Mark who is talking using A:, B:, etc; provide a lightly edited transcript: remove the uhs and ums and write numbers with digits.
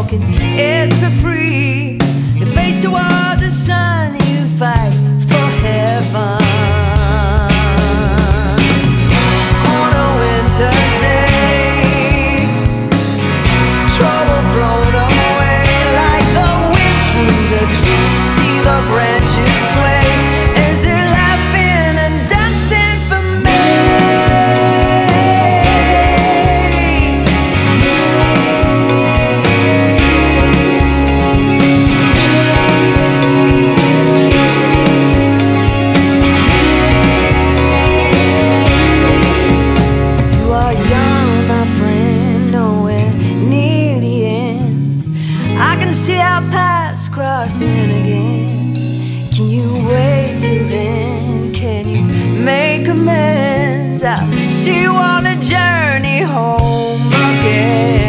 A: walking, it's for free. It fades toward the sun, you fight for heaven. On a winter's day, trouble thrown away like the wind through the trees. See the branches sway as they're laughing and dancing for me. You are young, my friend, nowhere near the end. I can see our paths crossing again. Can you wait till then? Can you make amends? I'll see you on a journey home again.